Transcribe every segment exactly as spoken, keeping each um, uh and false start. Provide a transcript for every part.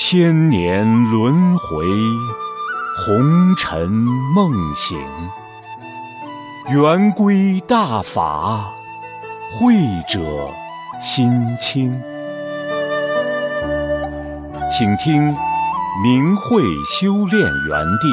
千年轮回，红尘梦醒。圆规大法，慧者心清。请听明慧修炼园地。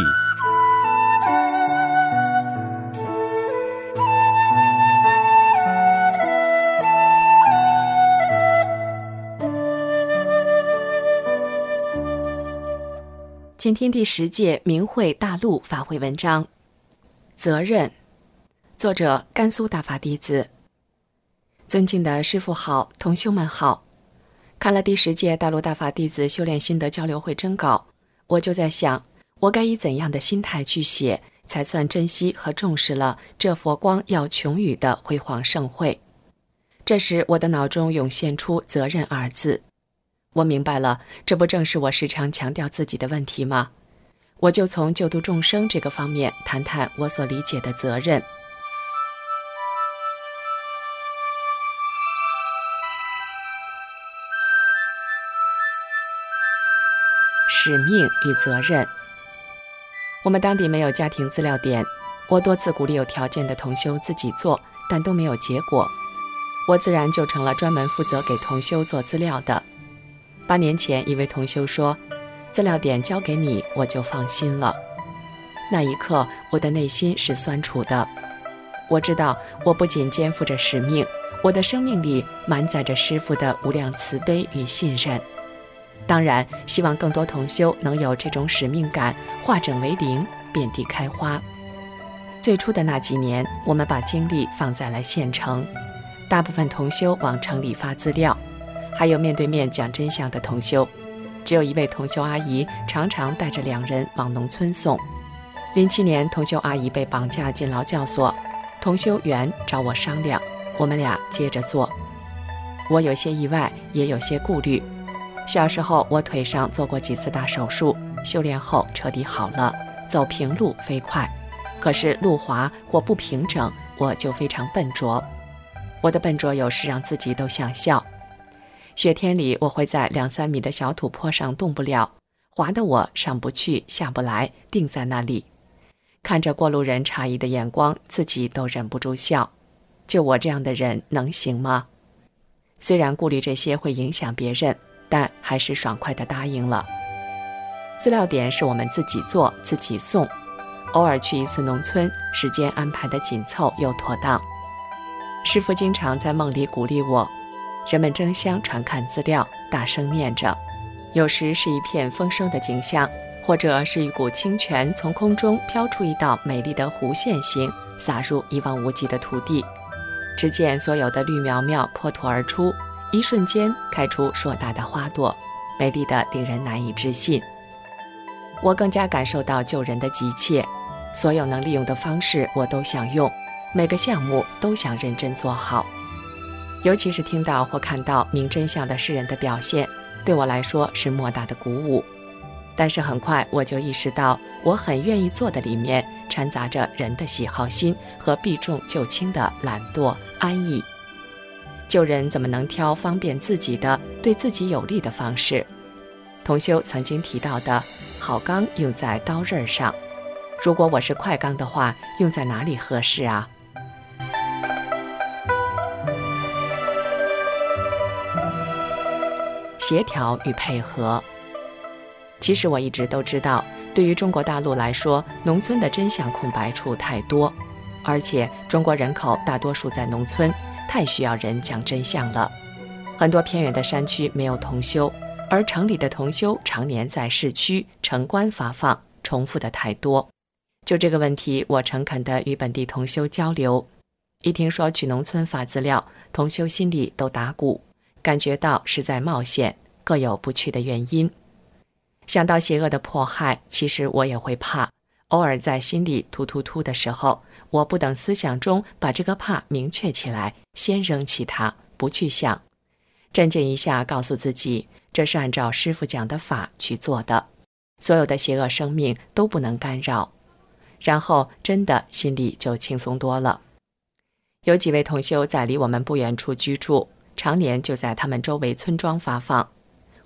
请听第十届明慧大陆法会文章，责任。作者甘肃大法弟子。尊敬的师父好，同修们好。看了第十届大陆大法弟子修炼心得交流会征稿，我就在想，我该以怎样的心态去写，才算珍惜和重视了这佛光耀琼宇的辉煌盛会。这时我的脑中涌现出责任二字。我明白了，这不正是我时常强调自己的问题吗？我就从救度众生这个方面谈谈我所理解的责任。使命与责任。我们当地没有家庭资料点，我多次鼓励有条件的同修自己做，但都没有结果。我自然就成了专门负责给同修做资料的。八年前，一位同修说：“资料点交给你，我就放心了。”那一刻，我的内心是酸楚的。我知道，我不仅肩负着使命，我的生命里满载着师父的无量慈悲与信任。当然，希望更多同修能有这种使命感，化整为零，遍地开花。最初的那几年，我们把精力放在了县城，大部分同修往城里发资料，还有面对面讲真相的同修。只有一位同修阿姨常常带着两人往农村送。零七年，同修阿姨被绑架进劳教所，同修员找我商量，我们俩接着做。我有些意外，也有些顾虑。小时候我腿上做过几次大手术，修炼后彻底好了，走平路飞快。可是路滑或不平整，我就非常笨拙。我的笨拙有时让自己都想笑。雪天里，我会在两三米的小土坡上动不了，滑得我上不去下不来，定在那里。看着过路人诧异的眼光，自己都忍不住笑。就我这样的人能行吗？虽然顾虑这些会影响别人，但还是爽快地答应了。资料点是我们自己做自己送，偶尔去一次农村，时间安排得紧凑又妥当。师父经常在梦里鼓励我，人们争相传看资料，大声念着，有时是一片丰收的景象，或者是一股清泉从空中飘出一道美丽的弧线形，洒入一望无际的土地。只见所有的绿苗苗破土而出，一瞬间开出硕大的花朵，美丽的令人难以置信。我更加感受到救人的急切，所有能利用的方式我都想用，每个项目都想认真做好。尤其是听到或看到明真相的世人的表现，对我来说是莫大的鼓舞。但是很快我就意识到，我很愿意做的里面掺杂着人的喜好心和避重就轻的懒惰安逸。救人怎么能挑方便自己的、对自己有利的方式？同修曾经提到的好钢用在刀刃上，如果我是快钢的话，用在哪里合适啊？协调与配合。其实我一直都知道，对于中国大陆来说，农村的真相空白处太多，而且中国人口大多数在农村，太需要人讲真相了。很多偏远的山区没有同修，而城里的同修常年在市区城关发放，重复的太多。就这个问题，我诚恳地与本地同修交流。一听说去农村发资料，同修心里都打鼓，感觉到是在冒险，各有不去的原因。想到邪恶的迫害，其实我也会怕，偶尔在心里突突突的时候，我不等思想中把这个怕明确起来，先扔弃它，不去想，镇静一下，告诉自己这是按照师父讲的法去做的，所有的邪恶生命都不能干扰，然后真的心里就轻松多了。有几位同修在离我们不远处居住，常年就在他们周围村庄发放。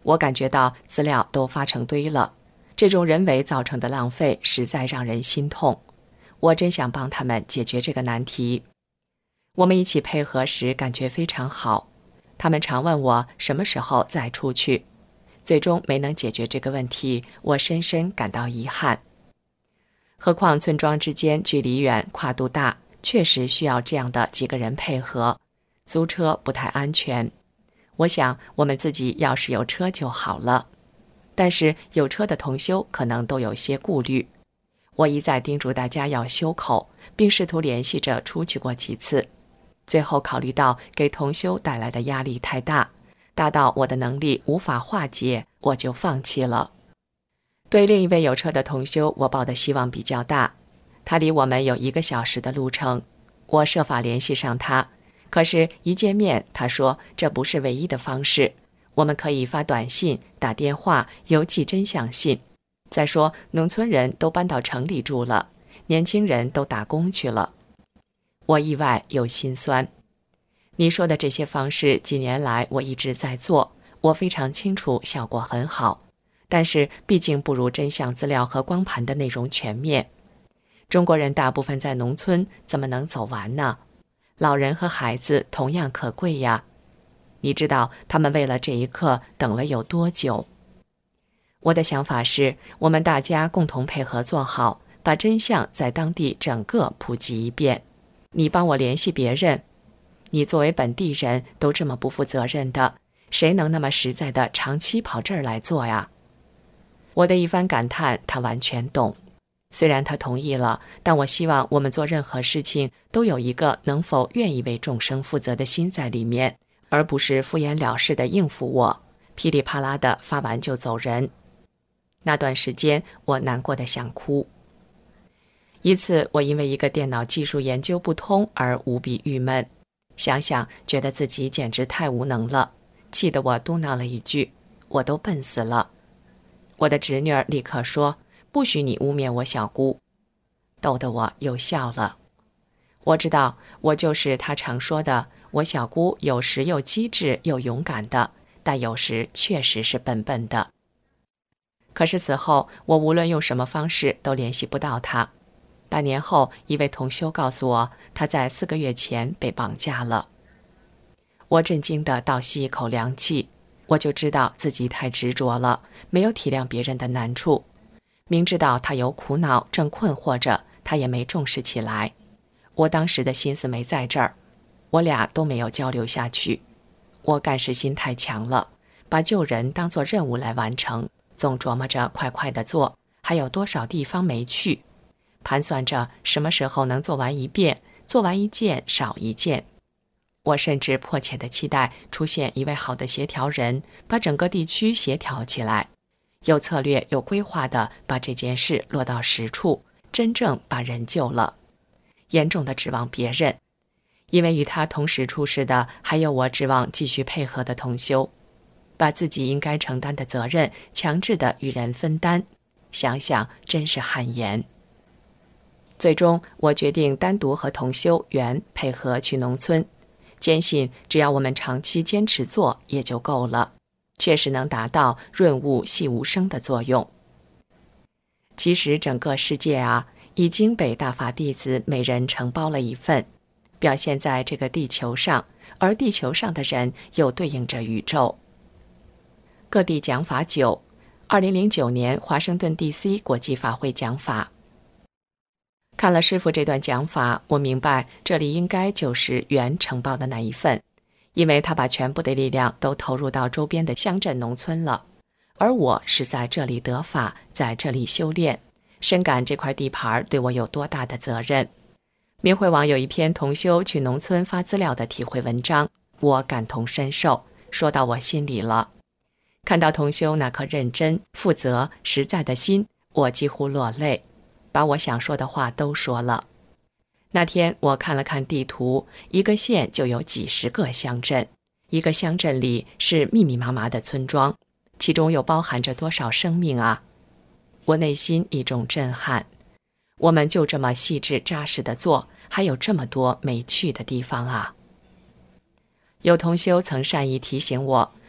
我感觉到资料都发成堆了，这种人为造成的浪费实在让人心痛。我真想帮他们解决这个难题。我们一起配合时感觉非常好，他们常问我什么时候再出去。最终没能解决这个问题，我深深感到遗憾。何况村庄之间距离远，跨度大，确实需要这样的几个人配合。租车不太安全，我想我们自己要是有车就好了。但是有车的同修可能都有些顾虑。我一再叮嘱大家要修口，并试图联系着出去过几次。最后考虑到给同修带来的压力太大，大到我的能力无法化解，我就放弃了。对另一位有车的同修，我抱的希望比较大。他离我们有一个小时的路程，我设法联系上他，可是一见面他说这不是唯一的方式，我们可以发短信、打电话、邮寄真相信。再说农村人都搬到城里住了，年轻人都打工去了。我意外又心酸。你说的这些方式几年来我一直在做，我非常清楚效果很好，但是毕竟不如真相资料和光盘的内容全面。中国人大部分在农村，怎么能走完呢？老人和孩子同样可贵呀。你知道他们为了这一刻等了有多久？我的想法是，我们大家共同配合做好，把真相在当地整个普及一遍。你帮我联系别人，你作为本地人都这么不负责任的，谁能那么实在的长期跑这儿来做呀？我的一番感叹，他完全懂。虽然他同意了，但我希望我们做任何事情都有一个能否愿意为众生负责的心在里面，而不是敷衍了事的应付我，噼里啪啦的发完就走人。那段时间我难过的想哭。一次我因为一个电脑技术研究不通而无比郁闷，想想觉得自己简直太无能了，气得我嘟囔了一句，我都笨死了。我的侄女儿立刻说，不许你污蔑我小姑，逗得我又笑了。我知道我就是她常说的，我小姑有时又机智又勇敢的，但有时确实是笨笨的。可是此后我无论用什么方式都联系不到她。半年后，一位同修告诉我，他在四个月前被绑架了。我震惊地倒吸一口凉气，我就知道自己太执着了，没有体谅别人的难处。明知道他有苦恼，正困惑着，他也没重视起来。我当时的心思没在这儿，我俩都没有交流下去。我干事心太强了，把救人当作任务来完成，总琢磨着快快地做，还有多少地方没去。盘算着什么时候能做完一遍，做完一件少一件。我甚至迫切地期待出现一位好的协调人，把整个地区协调起来，有策略有规划地把这件事落到实处，真正把人救了。严重地指望别人，因为与他同时出事的还有我指望继续配合的同修，把自己应该承担的责任强制地与人分担，想想真是汗颜。最终我决定单独和同修缘配合去农村，坚信只要我们长期坚持做也就够了，确实能达到润物细无声的作用。其实整个世界啊，已经被大法弟子每人承包了一份，表现在这个地球上，而地球上的人又对应着宇宙。各地讲法九，二零零九年华盛顿 D C 国际法会讲法。看了师父这段讲法，我明白这里应该就是原承包的那一份，因为他把全部的力量都投入到周边的乡镇农村了，而我是在这里得法，在这里修炼，深感这块地盘对我有多大的责任。明慧网有一篇同修去农村发资料的体会文章，我感同身受，说到我心里了。看到同修那颗认真、负责、实在的心，我几乎落泪，把我想说的话都说了。那天我看了看地图，一个县就有几十个乡镇，一个乡镇里是密密麻麻的村庄，其中又包含着多少生命啊！我内心一种震撼。我们就这么细致扎实的做，还有这么多没去的地方啊！有同修曾善意提醒我，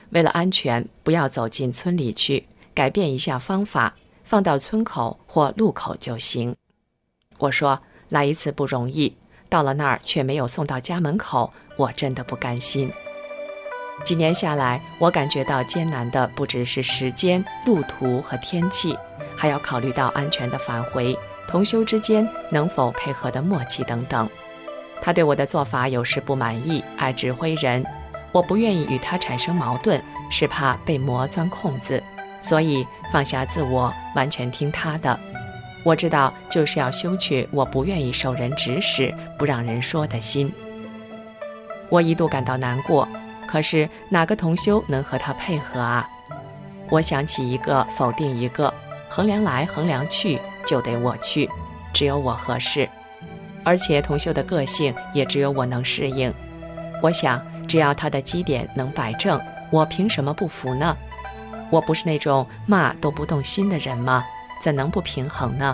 为了安全，不要走进村里去，改变一下方法，放到村口或路口就行。我说，来一次不容易，到了那儿却没有送到家门口，我真的不甘心。几年下来，我感觉到艰难的不只是时间、路途和天气，还要考虑到安全的返回，同修之间能否配合的默契等等。他对我的做法有时不满意，爱指挥人，我不愿意与他产生矛盾，是怕被魔钻空子，所以放下自我，完全听他的。我知道就是要修去我不愿意受人指使，不让人说的心。我一度感到难过，可是哪个同修能和他配合啊？我想起一个否定一个，衡量来衡量去，就得我去，只有我合适，而且同修的个性也只有我能适应。我想只要他的基点能摆正，我凭什么不服呢？我不是那种骂都不动心的人吗？怎能不平衡呢？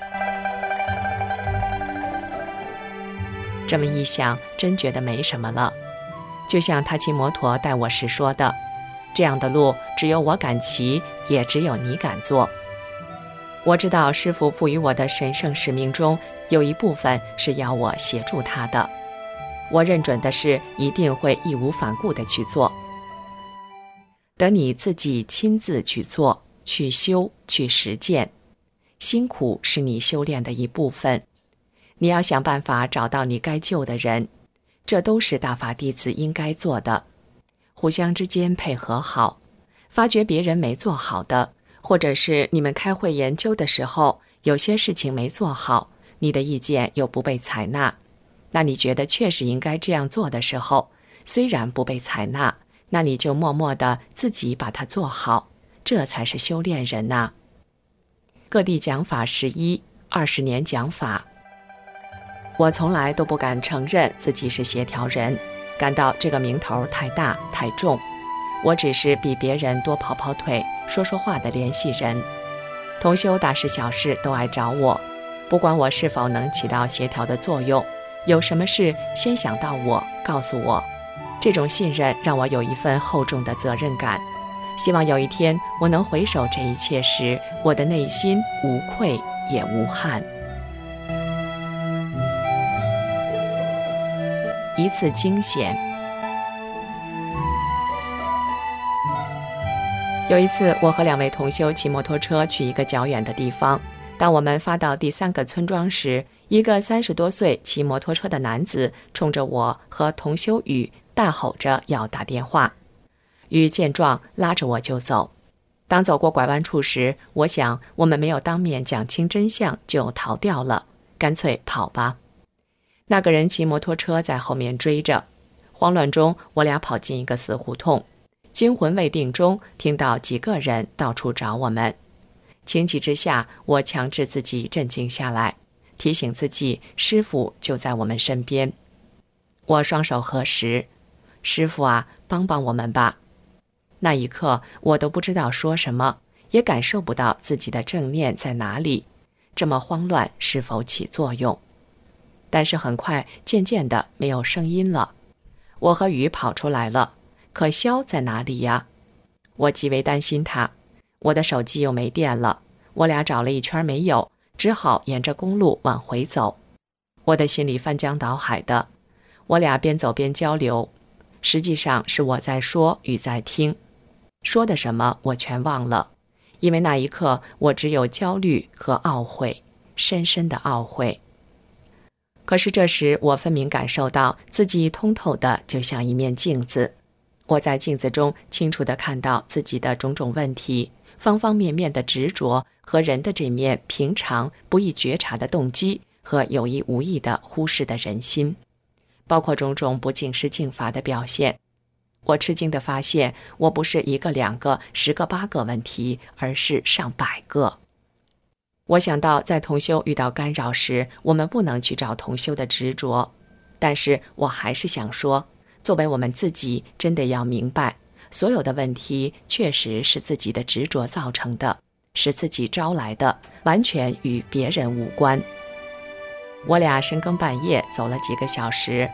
这么一想，真觉得没什么了。就像他骑摩托带我时说的，这样的路只有我敢骑，也只有你敢做。我知道师父赋予我的神圣使命中，有一部分是要我协助他的。我认准的是一定会义无反顾地去做。等你自己亲自去做，去修，去实践。辛苦是你修炼的一部分，你要想办法找到你该救的人，这都是大法弟子应该做的。互相之间配合好，发觉别人没做好的，或者是你们开会研究的时候，有些事情没做好，你的意见又不被采纳，那你觉得确实应该这样做的时候，虽然不被采纳，那你就默默地自己把它做好，这才是修炼人呐、啊。各地讲法十一，二十年讲法，我从来都不敢承认自己是协调人，感到这个名头太大太重。我只是比别人多跑跑腿，说说话的联系人。同修大事小事都爱找我，不管我是否能起到协调的作用，有什么事先想到我，告诉我。这种信任让我有一份厚重的责任感。希望有一天我能回首这一切时，我的内心无愧也无憾。一次惊险。有一次，我和两位同修骑摩托车去一个较远的地方。当我们发到第三个村庄时，一个三十多岁骑摩托车的男子冲着我和同修宇大吼着要打电话。宇见状拉着我就走。当走过拐弯处时，我想我们没有当面讲清真相就逃掉了，干脆跑吧。那个人骑摩托车在后面追着，慌乱中我俩跑进一个死胡同，惊魂未定中听到几个人到处找我们。情急之下，我强制自己镇静下来，提醒自己师父就在我们身边。我双手合十，师父啊，帮帮我们吧。那一刻我都不知道说什么，也感受不到自己的正念在哪里，这么慌乱是否起作用。但是很快渐渐的没有声音了，我和雨跑出来了，可肖在哪里呀？我极为担心他，我的手机又没电了，我俩找了一圈没有，只好沿着公路往回走。我的心里翻江倒海的，我俩边走边交流，实际上是我在说，雨在听。说的什么我全忘了，因为那一刻我只有焦虑和懊悔，深深的懊悔。可是这时我分明感受到自己通透的就像一面镜子，我在镜子中清楚地看到自己的种种问题，方方面面的执着和人的这面平常不易觉察的动机和有意无意的忽视的人心，包括种种不敬师敬法的表现。我吃惊地发现，我不是一个两个十个八个问题，而是上百个。我想到在同修遇到干扰时，我们不能去找同修的执着，但是我还是想说，作为我们自己真的要明白，所有的问题确实是自己的执着造成的，是自己招来的，完全与别人无关。我俩深更半夜走了几个小时，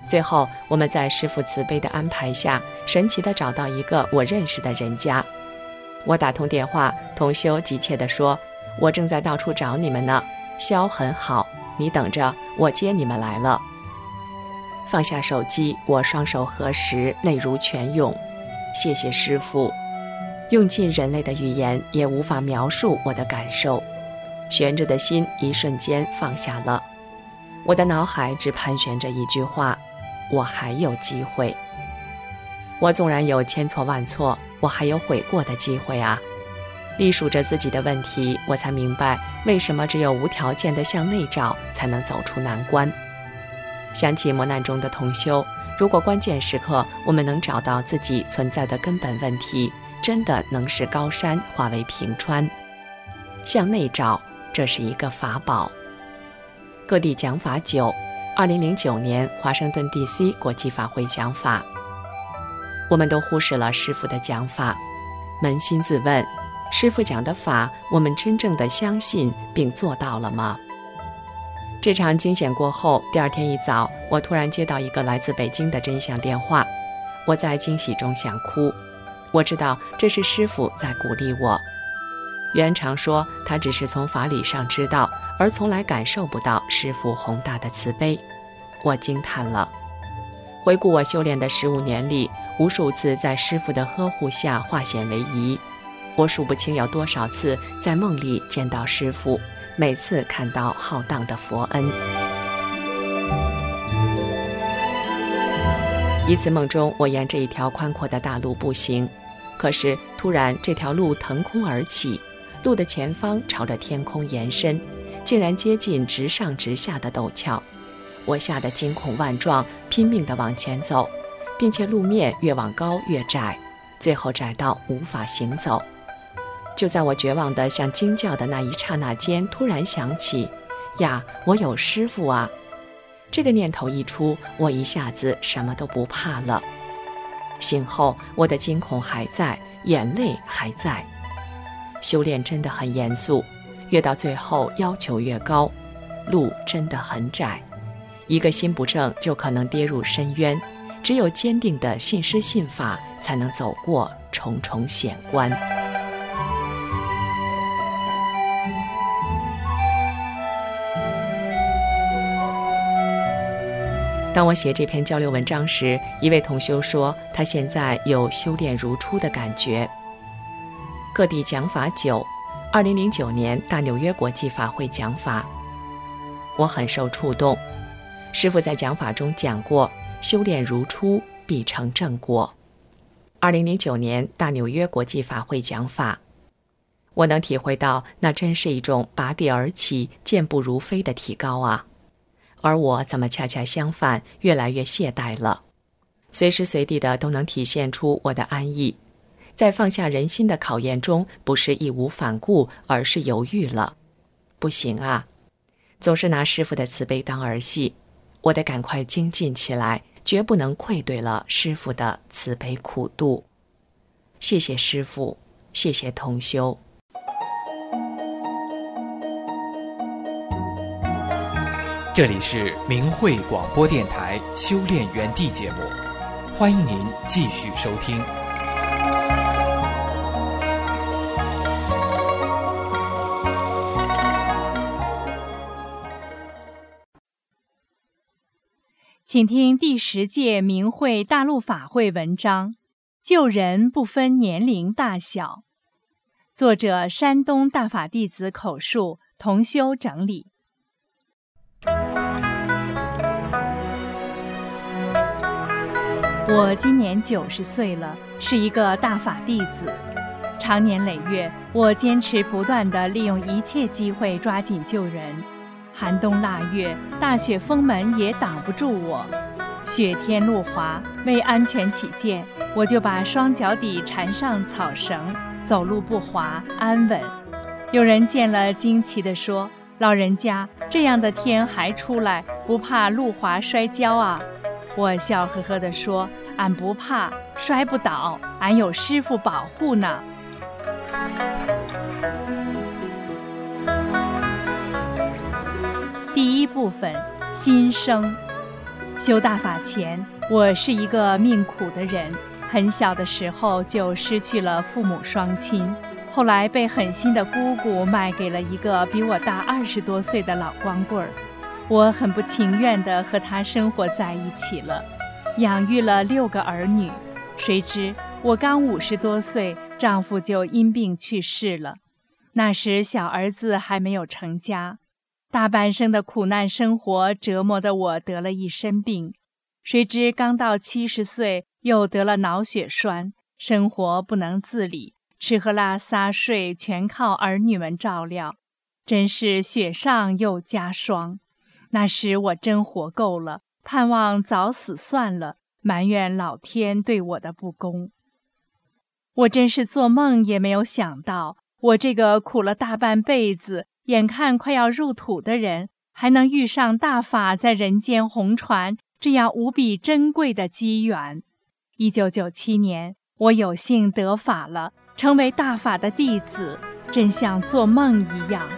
最后，我们在师父慈悲的安排下，神奇地找到一个我认识的人家。我打通电话，同修急切地说：“我正在到处找你们呢，肖很好，你等着，我接你们来了。”放下手机，我双手合十，泪如泉涌。谢谢师父，用尽人类的语言也无法描述我的感受。悬着的心一瞬间放下了，我的脑海只盘旋着一句话：我还有机会。我纵然有千错万错，我还有悔过的机会啊！历数着自己的问题，我才明白为什么只有无条件的向内找，才能走出难关。想起磨难中的同修，如果关键时刻我们能找到自己存在的根本问题，真的能使高山化为平川。向内找，这是一个法宝。各地讲法九，二零零九年华盛顿 D C 国际法会讲法。我们都忽视了师父的讲法，扪心自问，师父讲的法，我们真正的相信并做到了吗？这场惊险过后，第二天一早，我突然接到一个来自北京的真相电话，我在惊喜中想哭。我知道这是师父在鼓励我。原常说他只是从法理上知道，而从来感受不到师父宏大的慈悲。我惊叹了。回顾我修炼的十五年里，无数次在师父的呵护下化险为夷，我数不清有多少次在梦里见到师父，每次看到浩荡的佛恩。一次梦中，我沿着一条宽阔的大路步行，可是突然这条路腾空而起，路的前方朝着天空延伸，竟然接近直上直下的陡峭。我吓得惊恐万状，拼命地往前走，并且路面越往高越窄，最后窄到无法行走。就在我绝望地想惊叫的那一刹那间，突然想起，呀，我有师父啊！这个念头一出，我一下子什么都不怕了。醒后，我的惊恐还在，眼泪还在。修炼真的很严肃，越到最后要求越高，路真的很窄，一个心不正就可能跌入深渊，只有坚定的信师信法，才能走过重重险关。当我写这篇交流文章时，一位同修说他现在有修炼如初的感觉。各地讲法九，二零零九年大纽约国际法会讲法，我很受触动。师父在讲法中讲过，修炼如初必成正果。二零零九年大纽约国际法会讲法，我能体会到那真是一种拔地而起、健步如飞的提高啊！而我怎么恰恰相反，越来越懈怠了，随时随地的都能体现出我的安逸，在放下人心的考验中，不是义无反顾，而是犹豫了。不行啊，总是拿师父的慈悲当儿戏，我得赶快精进起来，绝不能愧对了师父的慈悲苦度。谢谢师父，谢谢同修。 这里是明慧广播电台修炼园地节目，欢迎您继续收听。 请听第十届明慧大陆法会文章，救人不分年龄大小。作者山东大法弟子口述，同修整理。我今年九十岁了，是一个大法弟子。长年累月，我坚持不断地利用一切机会抓紧救人。寒冬腊月，大雪封门也挡不住我。雪天路滑，为安全起见，我就把双脚底缠上草绳，走路不滑，安稳。有人见了惊奇地说：“老人家，这样的天还出来，不怕路滑摔跤啊？”我笑呵呵地说：“俺不怕，摔不倒，俺有师父保护呢。”第一部分，心声。 修大法前，我是一个命苦的人，很小的时候就失去了父母双亲，后来被狠心的姑姑卖给了一个比我大二十多岁的老光棍儿。我很不情愿地和他生活在一起了，养育了六个儿女。谁知我刚五十多岁，丈夫就因病去世了。那时小儿子还没有成家，大半生的苦难生活折磨得我得了一身病。谁知刚到七十岁，又得了脑血栓，生活不能自理，吃喝拉撒睡全靠儿女们照料，真是雪上又加霜。那时我真活够了，盼望早死算了，埋怨老天对我的不公。我真是做梦也没有想到，我这个苦了大半辈子，眼看快要入土的人，还能遇上大法在人间红传这样无比珍贵的机缘。一九九七年，我有幸得法了，成为大法的弟子，真像做梦一样。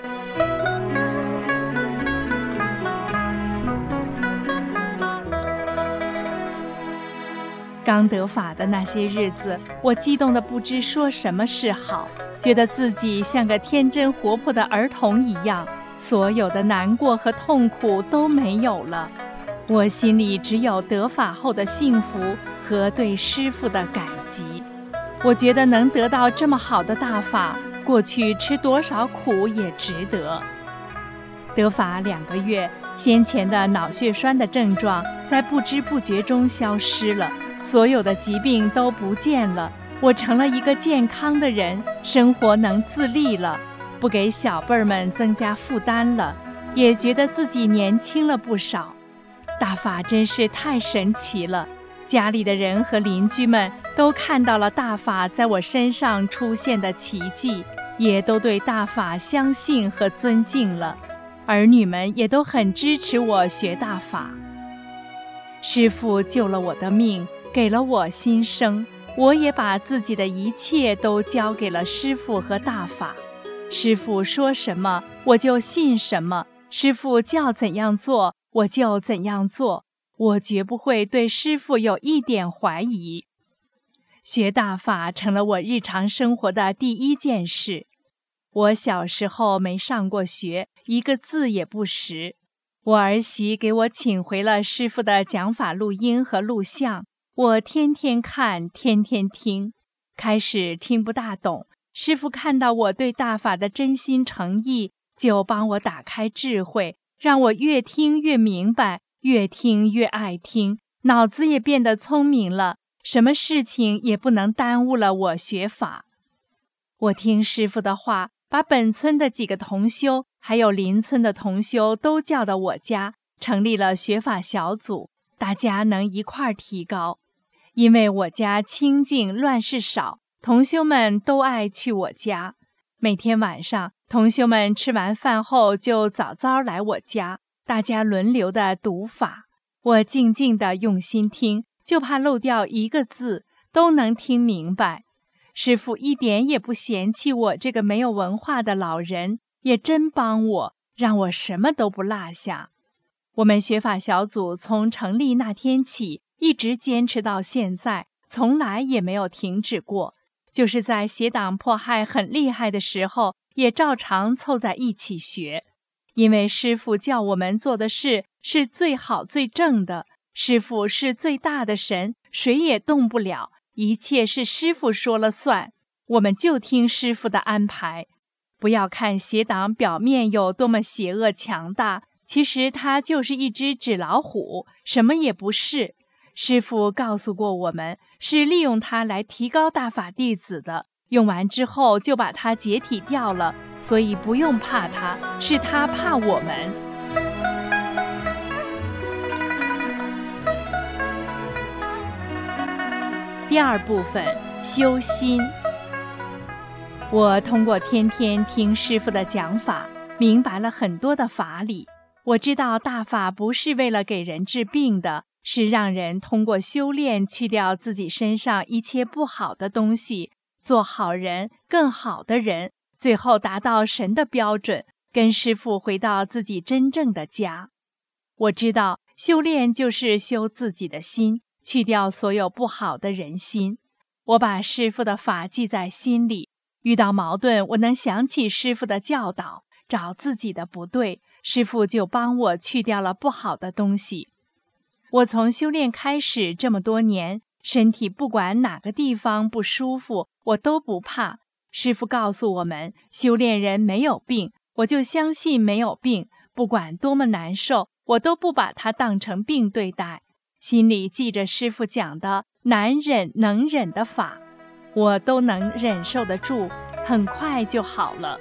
刚得法的那些日子，我激动得不知说什么是好，觉得自己像个天真活泼的儿童一样，所有的难过和痛苦都没有了。我心里只有得法后的幸福和对师父的感激。我觉得能得到这么好的大法，过去吃多少苦也值得。得法两个月，先前的脑血栓的症状在不知不觉中消失了，所有的疾病都不见了，我成了一个健康的人，生活能自立了，不给小辈儿们增加负担了，也觉得自己年轻了不少。大法真是太神奇了，家里的人和邻居们都看到了大法在我身上出现的奇迹，也都对大法相信和尊敬了。儿女们也都很支持我学大法。师父救了我的命，给了我新生，我也把自己的一切都交给了师父和大法。师父说什么，我就信什么；师父叫怎样做，我就怎样做。我绝不会对师父有一点怀疑。学大法成了我日常生活的第一件事。我小时候没上过学，一个字也不识。我儿媳给我请回了师父的讲法录音和录像，我天天看，天天听。开始听不大懂，师父看到我对大法的真心诚意，就帮我打开智慧，让我越听越明白，越听越爱听，脑子也变得聪明了，什么事情也不能耽误了我学法。我听师父的话，把本村的几个同修还有邻村的同修都叫到我家，成立了学法小组，大家能一块儿提高。因为我家清静乱事少，同修们都爱去我家。每天晚上，同修们吃完饭后就早早来我家，大家轮流的读法。我静静的用心听，就怕漏掉一个字，都能听明白。师父一点也不嫌弃我这个没有文化的老人，也真帮我，让我什么都不落下。我们学法小组从成立那天起，一直坚持到现在，从来也没有停止过。就是在邪党迫害很厉害的时候，也照常凑在一起学。因为师父叫我们做的事是最好最正的，师父是最大的神，谁也动不了，一切是师父说了算，我们就听师父的安排。不要看邪党表面有多么邪恶强大，其实它就是一只纸老虎，什么也不是。师父告诉过我们，是利用它来提高大法弟子的，用完之后就把它解体掉了，所以不用怕它，是它怕我们。第二部分，修心。我通过天天听师父的讲法，明白了很多的法理。我知道大法不是为了给人治病的，是让人通过修炼去掉自己身上一切不好的东西，做好人，更好的人，最后达到神的标准，跟师父回到自己真正的家。我知道修炼就是修自己的心，去掉所有不好的人心。我把师父的法记在心里，遇到矛盾，我能想起师父的教导，找自己的不对，师父就帮我去掉了不好的东西。我从修炼开始这么多年，身体不管哪个地方不舒服，我都不怕。师父告诉我们，修炼人没有病，我就相信没有病，不管多么难受，我都不把它当成病对待。心里记着师父讲的难忍能忍的法，我都能忍受得住，很快就好了。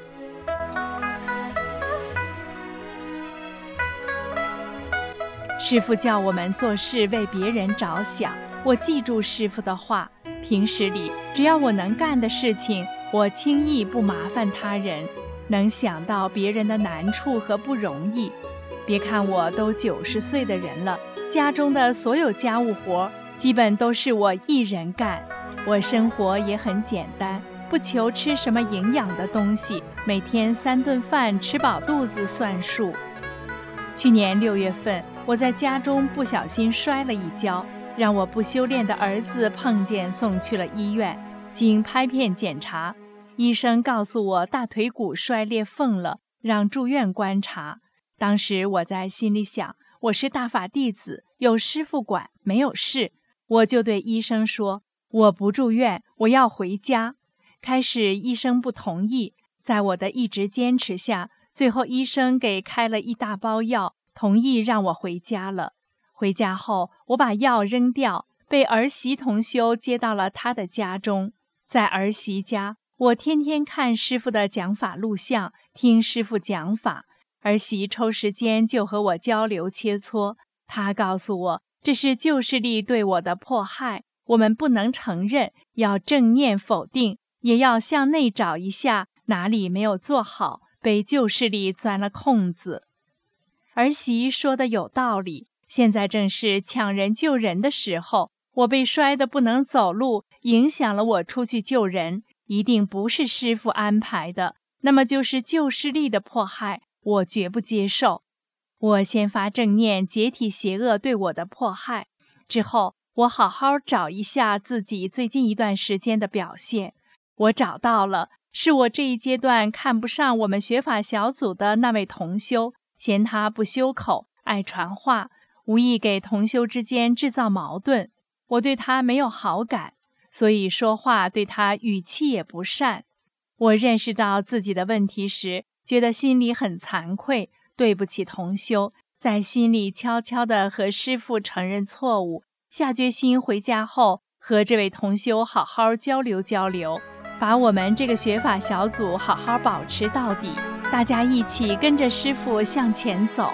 师父叫我们做事为别人着想，我记住师父的话，平时里只要我能干的事情，我轻易不麻烦他人，能想到别人的难处和不容易。别看我都九十岁的人了，家中的所有家务活基本都是我一人干。我生活也很简单，不求吃什么营养的东西，每天三顿饭吃饱肚子算数。去年六月份，我在家中不小心摔了一跤，让我不修炼的儿子碰见，送去了医院。经拍片检查，医生告诉我大腿骨摔裂缝了，让住院观察。当时我在心里想，我是大法弟子，有师父管，没有事。我就对医生说，我不住院，我要回家。开始医生不同意，在我的一直坚持下，最后医生给开了一大包药，同意让我回家了。回家后，我把药扔掉，被儿媳同修接到了她的家中。在儿媳家，我天天看师父的讲法录像，听师父讲法。儿媳抽时间就和我交流切磋，她告诉我，这是旧势力对我的迫害，我们不能承认，要正念否定，也要向内找一下哪里没有做好，被旧势力钻了空子。儿媳说的有道理，现在正是抢人救人的时候，我被摔得不能走路，影响了我出去救人，一定不是师父安排的，那么就是旧势力的迫害，我绝不接受。我先发正念，解体邪恶对我的迫害，之后我好好找一下自己最近一段时间的表现。我找到了，是我这一阶段看不上我们学法小组的那位同修，嫌他不修口，爱传话，无意给同修之间制造矛盾。我对他没有好感，所以说话对他语气也不善。我认识到自己的问题时，觉得心里很惭愧，对不起同修，在心里悄悄地和师父承认错误，下决心回家后和这位同修好好交流交流，把我们这个学法小组好好保持到底，大家一起跟着师父向前走。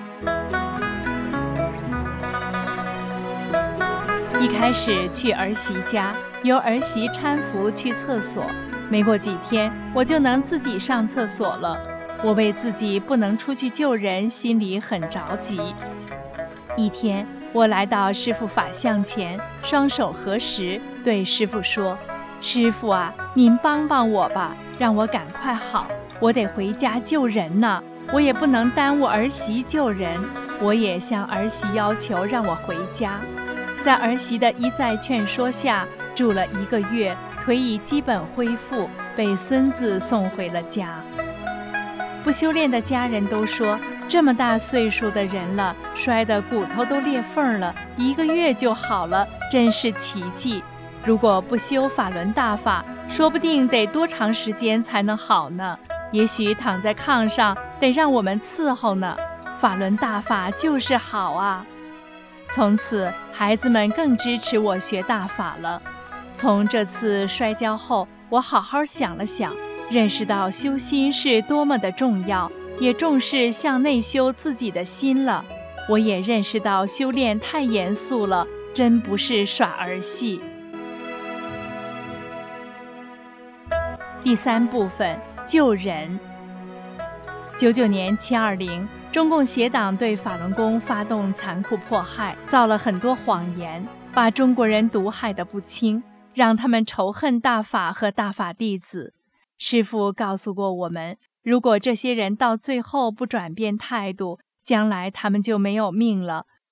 一开始去儿媳家，由儿媳搀扶去厕所，没过几天我就能自己上厕所了。我为自己不能出去救人心里很着急。一天我来到师父法像前，双手合十，对师父说，师父啊，您帮帮我吧，让我赶快好，我得回家救人呢，我也不能耽误儿媳救人，我也向儿媳要求让我回家。在儿媳的一再劝说下，住了一个月，腿已基本恢复，被孙子送回了家。不修炼的家人都说，这么大岁数的人了，摔得骨头都裂缝了，一个月就好了，真是奇迹。如果不修法轮大法，说不定得多长时间才能好呢？也许躺在炕上得让我们伺候呢。法轮大法就是好啊！从此孩子们更支持我学大法了。从这次摔跤后，我好好想了想，认识到修心是多么的重要，也重视向内修自己的心了。我也认识到修炼太严肃了，真不是耍儿戏。第三部分，救人。九九年七二零，中共邪党对法轮功发动残酷迫害，造了很多谎言，把中国人毒害得不轻，让他们仇恨大法和大法弟子。师父告诉过我们，如果这些人到最后不转变态度，将来他们就没有命了。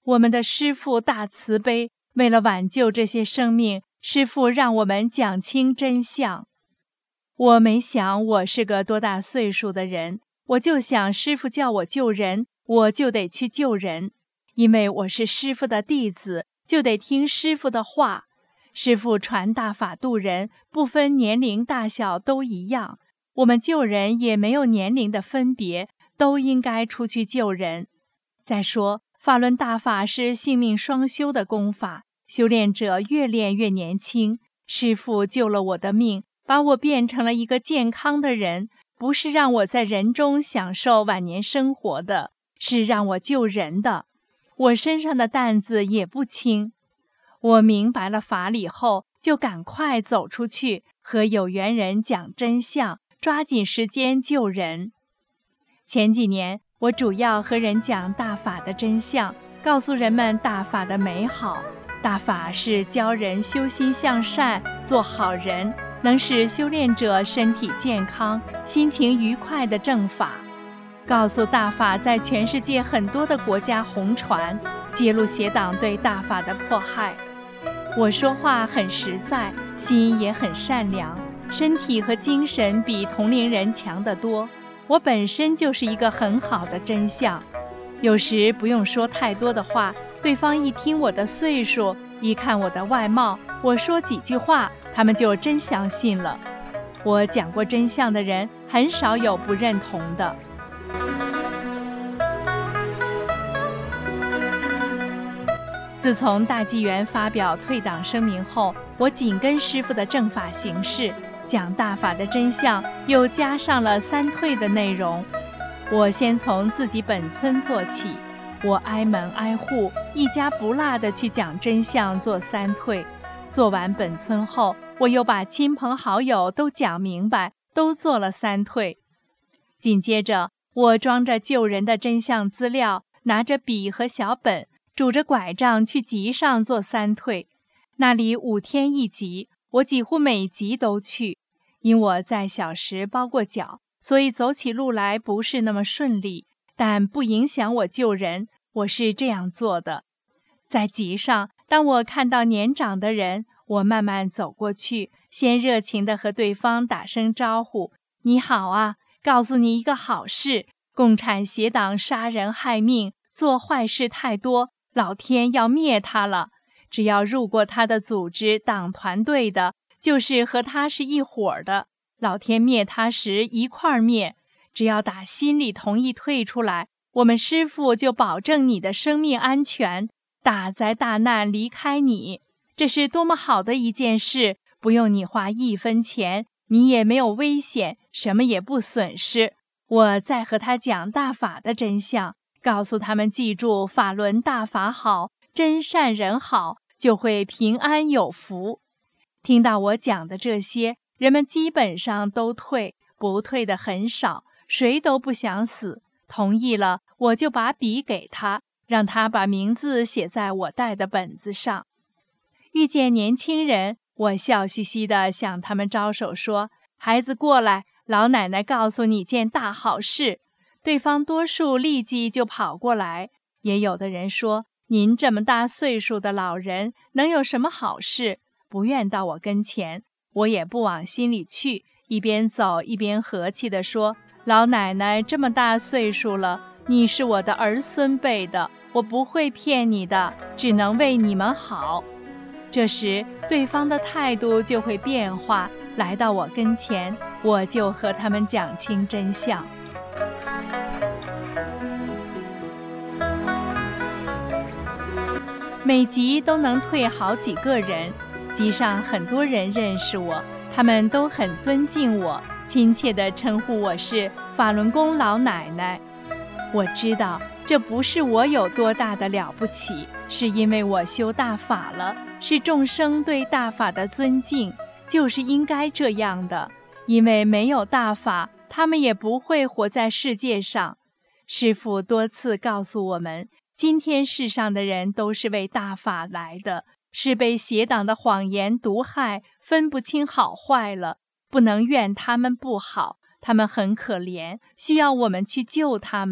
我们的师父大慈悲，为了挽救这些生命，师父让我们讲清真相。我没想我是个多大岁数的人，我就想师父叫我救人，我就得去救人，因为我是师父的弟子，就得听师父的话。师父传大法度人，不分年龄大小都一样，我们救人也没有年龄的分别，都应该出去救人。再说法轮大法是性命双修的功法，修炼者越练越年轻。师父救了我的命，把我变成了一个健康的人，不是让我在人中享受晚年生活的，是让我救人的。我身上的担子也不轻。我明白了法理后，就赶快走出去，和有缘人讲真相，抓紧时间救人。前几年，我主要和人讲大法的真相，告诉人们大法的美好。大法是教人修心向善，做好人，能使修炼者身体健康、心情愉快的正法。告诉大法在全世界很多的国家红传，揭露邪党对大法的迫害。我说话很实在，心也很善良，身体和精神比同龄人强得多。我本身就是一个很好的真相，有时不用说太多的话，对方一听我的岁数，一看我的外貌，我说几句话，他们就真相信了。我讲过真相的人，很少有不认同的。自从大纪元发表退党声明后，我紧跟师父的正法行事，讲大法的真相，又加上了三退的内容。我先从自己本村做起，我挨门挨户，一家不落地去讲真相，做三退。做完本村后，我又把亲朋好友都讲明白，都做了三退。紧接着，我装着救人的真相资料，拿着笔和小本，拄着拐杖去集上做三退。那里五天一集，我几乎每集都去。因我在小时包过脚，所以走起路来不是那么顺利，但不影响我救人。我是这样做的：在集上，当我看到年长的人，我慢慢走过去，先热情地和对方打声招呼：“你好啊，告诉你一个好事，共产邪党杀人害命，做坏事太多，老天要灭他了。只要入过他的组织、党团队的，就是和他是一伙儿的，老天灭他时一块儿灭。只要打心里同意退出来，我们师父就保证你的生命安全，大灾大难离开你。这是多么好的一件事，不用你花一分钱，你也没有危险，什么也不损失。我再和他讲大法的真相，告诉他们记住法轮大法好，真善人好，就会平安有福。听到我讲的这些，人们基本上都退，不退的很少，谁都不想死。同意了，我就把笔给他，让他把名字写在我带的本子上。遇见年轻人，我笑嘻嘻地向他们招手说：“孩子过来，老奶奶告诉你件大好事。”对方多数立即就跑过来。也有的人说：“您这么大岁数的老人，能有什么好事？”不愿到我跟前，我也不往心里去，一边走一边和气地说：“老奶奶这么大岁数了，你是我的儿孙辈的，我不会骗你的，只能为你们好。”这时，对方的态度就会变化，来到我跟前，我就和他们讲清真相。每集都能退好几个人，集上很多人认识我，他们都很尊敬我，亲切地称呼我是法轮功老奶奶。我知道这不是我有多大的了不起，是因为我修大法了，是众生对大法的尊敬，就是应该这样的。因为没有大法，他们也不会活在世界上。师父多次告诉我们，今天世上的人都是为大法来的，是被邪党的谎言毒害，分不清好坏了，不能怨他们不好，他们很可怜，需要我们去救他们。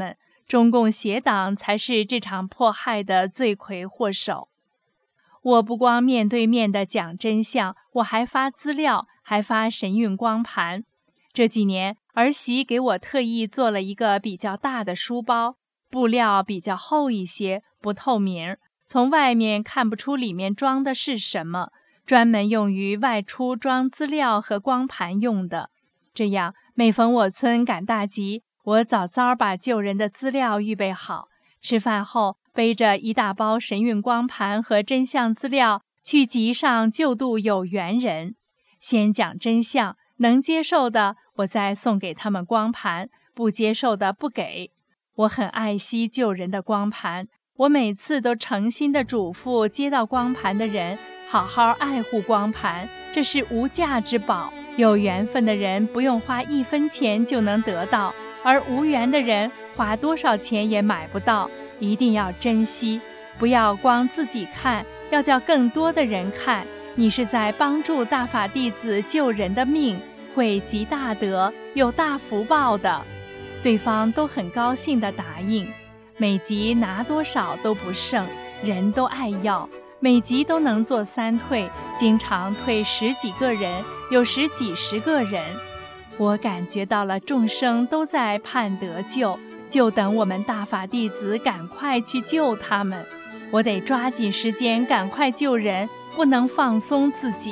中共邪党才是这场迫害的罪魁祸首。我不光面对面地讲真相，我还发资料，还发神韵光盘。这几年，儿媳给我特意做了一个比较大的书包，布料比较厚一些，不透明，从外面看不出里面装的是什么，专门用于外出装资料和光盘用的。这样，每逢我村赶大集，我早早把救人的资料预备好，吃饭后背着一大包神韵光盘和真相资料去集上救度有缘人。先讲真相，能接受的我再送给他们光盘，不接受的不给。我很爱惜救人的光盘，我每次都诚心的嘱咐接到光盘的人好好爱护光盘，这是无价之宝，有缘分的人不用花一分钱就能得到，而无缘的人花多少钱也买不到，一定要珍惜，不要光自己看，要叫更多的人看，你是在帮助大法弟子救人的命，会积大德，有大福报的。对方都很高兴地答应，每集拿多少都不剩，人都爱要，每集都能做三退，经常退十几个人，有时几十个人。我感觉到了众生都在盼得救，就等我们大法弟子赶快去救他们。我得抓紧时间赶快救人，不能放松自己。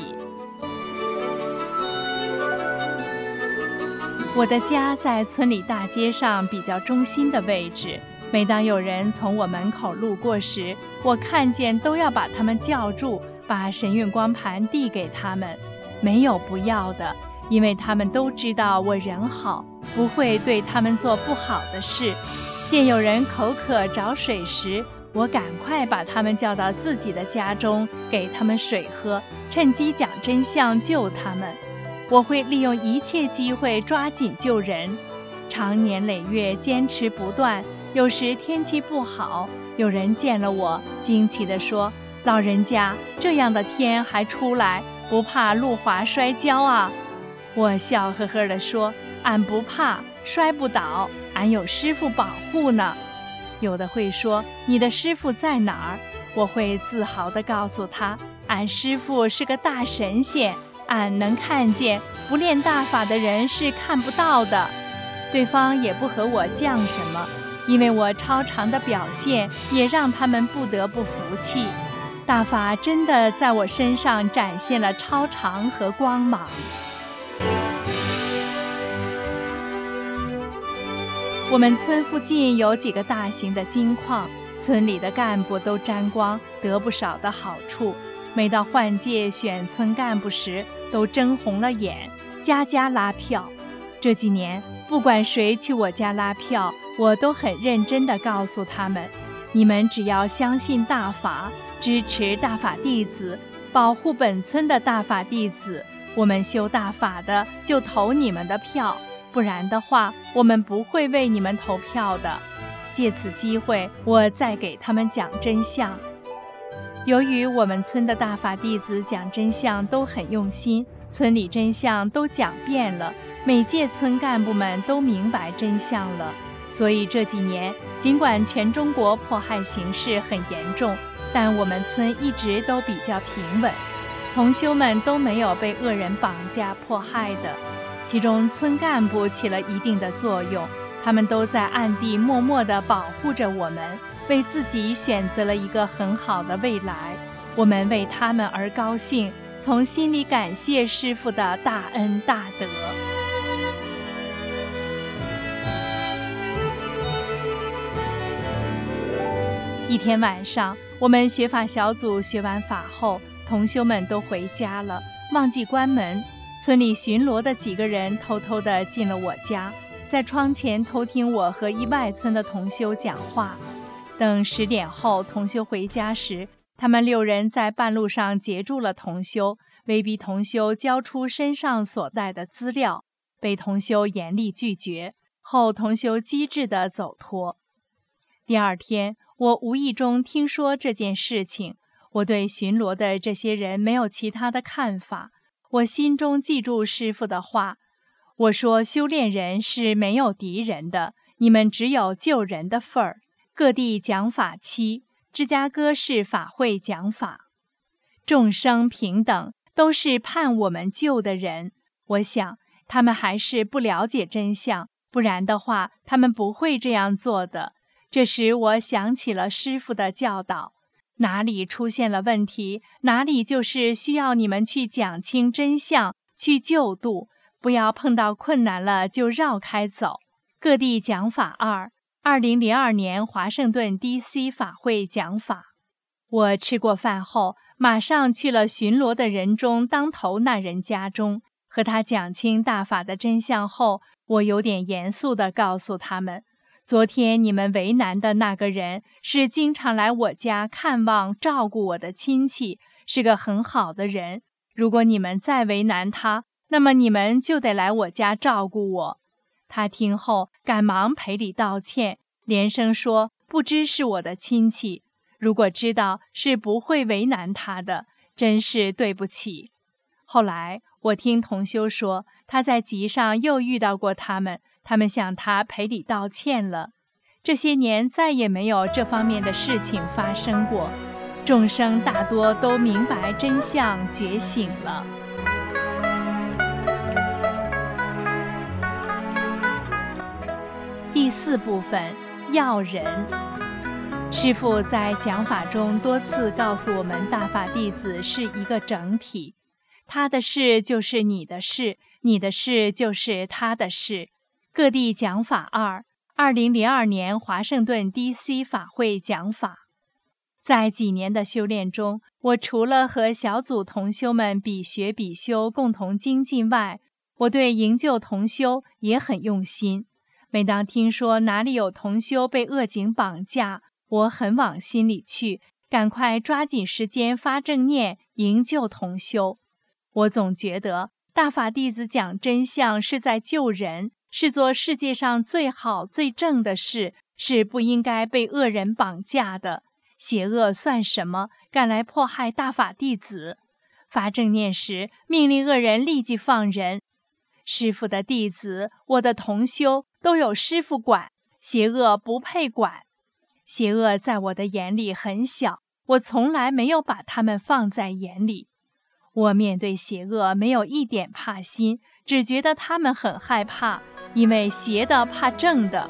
我的家在村里大街上比较中心的位置，每当有人从我门口路过时，我看见都要把他们叫住，把神韵光盘递给他们，没有不要的，因为他们都知道我人好，不会对他们做不好的事。见有人口渴找水时，我赶快把他们叫到自己的家中，给他们水喝，趁机讲真相救他们。我会利用一切机会抓紧救人，长年累月坚持不断。有时天气不好，有人见了我惊奇地说，老人家这样的天还出来，不怕路滑摔跤啊？我笑呵呵地说，俺不怕，摔不倒，俺有师父保护呢。有的会说，你的师父在哪儿？我会自豪地告诉他，俺师父是个大神仙，俺能看见，不练大法的人是看不到的。对方也不和我犟什么，因为我超常的表现也让他们不得不服气。大法真的在我身上展现了超常和光芒。我们村附近有几个大型的金矿，村里的干部都沾光，得不少的好处。每到换届选村干部时，都争红了眼，家家拉票。这几年，不管谁去我家拉票，我都很认真地告诉他们，你们只要相信大法，支持大法弟子，保护本村的大法弟子，我们修大法的就投你们的票，不然的话，我们不会为你们投票的。借此机会，我再给他们讲真相。由于我们村的大法弟子讲真相都很用心，村里真相都讲遍了，每届村干部们都明白真相了，所以这几年尽管全中国迫害形势很严重，但我们村一直都比较平稳，同修们都没有被恶人绑架迫害的。其中村干部起了一定的作用，他们都在暗地默默地保护着我们，为自己选择了一个很好的未来。我们为他们而高兴，从心里感谢师父的大恩大德。一天晚上，我们学法小组学完法后，同修们都回家了，忘记关门。村里巡逻的几个人偷偷地进了我家，在窗前偷听我和一外村的同修讲话。等十点后同修回家时，他们六人在半路上截住了同修，威逼同修交出身上所带的资料，被同修严厉拒绝，后同修机智地走脱。第二天，我无意中听说这件事情，我对巡逻的这些人没有其他的看法。我心中记住师父的话，我说修炼人是没有敌人的， 你们只有救人的份儿。各地讲法期，芝加哥市法会讲法。众生平等，都是盼我们救的人。我想他们还是不了解真相，不然的话他们不会这样做的。这时我想起了师父的教导，哪里出现了问题，哪里就是需要你们去讲清真相，去救度，不要碰到困难了就绕开走。各地讲法二，二零零二年华盛顿 D C 法会讲法。我吃过饭后，马上去了巡逻的人中当头那人家中，和他讲清大法的真相后，我有点严肃地告诉他们，昨天你们为难的那个人是经常来我家看望照顾我的亲戚，是个很好的人。如果你们再为难他，那么你们就得来我家照顾我。他听后赶忙赔礼道歉，连声说不知是我的亲戚，如果知道是不会为难他的，真是对不起。后来我听同修说，他在集上又遇到过他们，他们向他赔礼道歉了。这些年再也没有这方面的事情发生过，众生大多都明白真相，觉醒了。第四部分，要人。师父在讲法中多次告诉我们，大法弟子是一个整体，他的事就是你的事，你的事就是他的事。各地讲法二，二零零二年华盛顿 D C 法会讲法。在几年的修炼中，我除了和小组同修们比学比修，共同精进外，我对营救同修也很用心。每当听说哪里有同修被恶警绑架，我很往心里去，赶快抓紧时间发正念，营救同修。我总觉得大法弟子讲真相是在救人，是做世界上最好最正的事，是不应该被恶人绑架的。邪恶算什么，敢来迫害大法弟子？发正念时，命令恶人立即放人。师父的弟子，我的同修都有师父管，邪恶不配管。邪恶在我的眼里很小，我从来没有把他们放在眼里。我面对邪恶没有一点怕心，只觉得他们很害怕，因为邪的怕正的。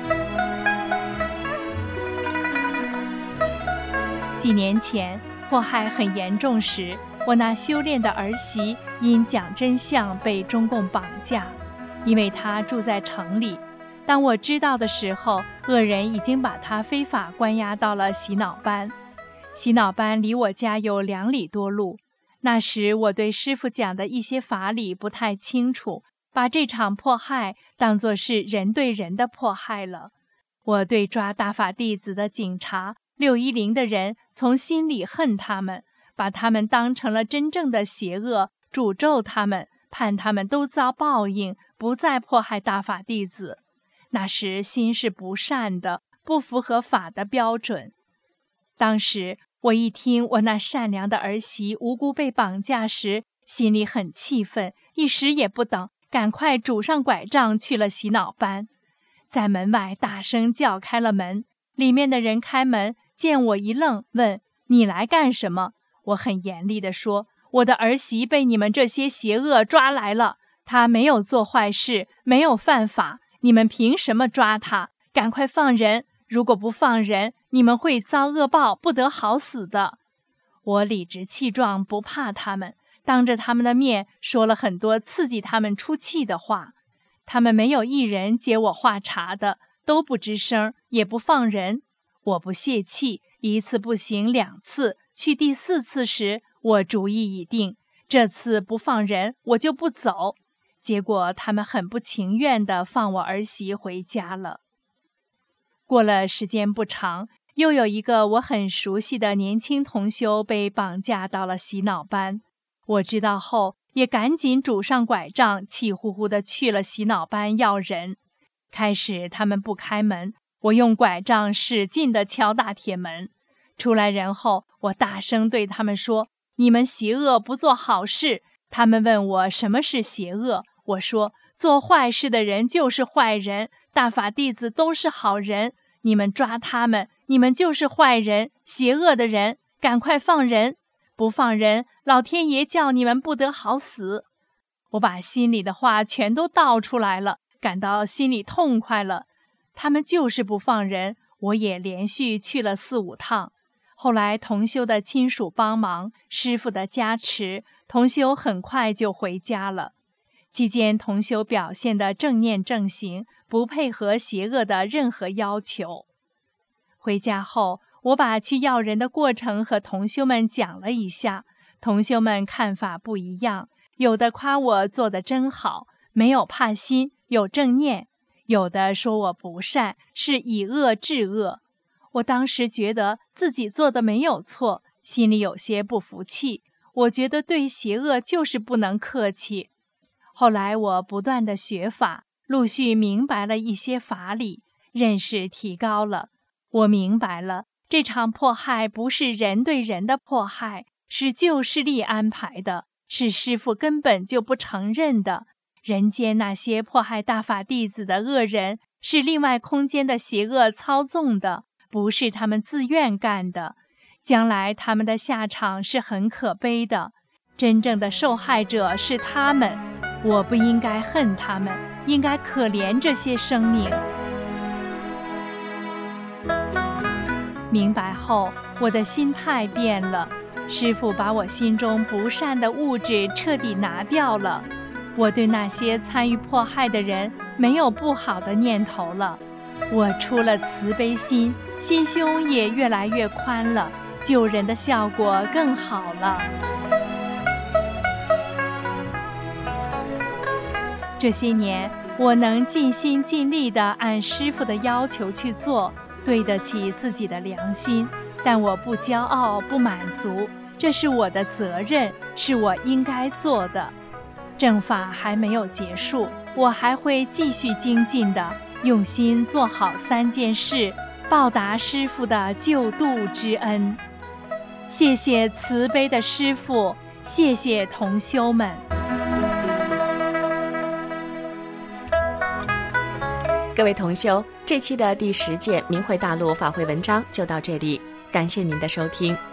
几年前迫害很严重时，我那修炼的儿媳因讲真相被中共绑架，因为她住在城里。当我知道的时候，恶人已经把她非法关押到了洗脑班。洗脑班离我家有两里多路。那时我对师父讲的一些法理不太清楚，把这场迫害当作是人对人的迫害了。我对抓大法弟子的警察六一零的人从心里恨他们，把他们当成了真正的邪恶，诅咒他们，盼他们都遭报应，不再迫害大法弟子。那时心是不善的，不符合法的标准。当时我一听我那善良的儿媳无辜被绑架时，心里很气愤，一时也不等，赶快拄上拐杖去了洗脑班。在门外大声叫开了门，里面的人开门，见我一愣，问：你来干什么？我很严厉地说：我的儿媳被你们这些邪恶抓来了，她没有做坏事，没有犯法，你们凭什么抓她？赶快放人！如果不放人，你们会遭恶报，不得好死的。我理直气壮，不怕他们，当着他们的面说了很多刺激他们出气的话。他们没有一人接我话茬的，都不吱声，也不放人。我不泄气，一次不行两次，去第四次时，我主意已定，这次不放人，我就不走。结果他们很不情愿地放我儿媳回家了。过了时间不长，又有一个我很熟悉的年轻同修被绑架到了洗脑班。我知道后，也赶紧拄上拐杖，气呼呼地去了洗脑班要人。开始他们不开门，我用拐杖使劲地敲大铁门。出来人后，我大声对他们说：你们邪恶不做好事。他们问我什么是邪恶，我说做坏事的人就是坏人， 大法弟子都是好人，你们抓他们，你们就是坏人，邪恶的人，赶快放人，不放人，老天爷叫你们不得好死。我把心里的话全都道出来了，感到心里痛快了。他们就是不放人，我也连续去了四五趟。后来同修的亲属帮忙，师父的加持，同修很快就回家了。期间同修表现的正念正行，不配合邪恶的任何要求。回家后，我把去要人的过程和同修们讲了一下，同修们看法不一样，有的夸我做得真好，没有怕心，有正念，有的说我不善，是以恶治恶。我当时觉得自己做的没有错，心里有些不服气，我觉得对邪恶就是不能客气。后来我不断的学法，陆续明白了一些法理，认识提高了。我明白了，这场迫害不是人对人的迫害，是旧势力安排的，是师父根本就不承认的。人间那些迫害大法弟子的恶人，是另外空间的邪恶操纵的，不是他们自愿干的。将来他们的下场是很可悲的，真正的受害者是他们。我不应该恨他们，应该可怜这些生命。明白后，我的心态变了，师父把我心中不善的物质彻底拿掉了。我对那些参与迫害的人没有不好的念头了，我出了慈悲心，心胸也越来越宽了，救人的效果更好了。这些年，我能尽心尽力地按师父的要求去做，对得起自己的良心，但我不骄傲，不满足，这是我的责任，是我应该做的。正法还没有结束，我还会继续精进的，用心做好三件事，报答师父的救度之恩。谢谢慈悲的师父，谢谢同修们。 各位同修，这期的第十届明慧大陆法会文章就到这里，感谢您的收听。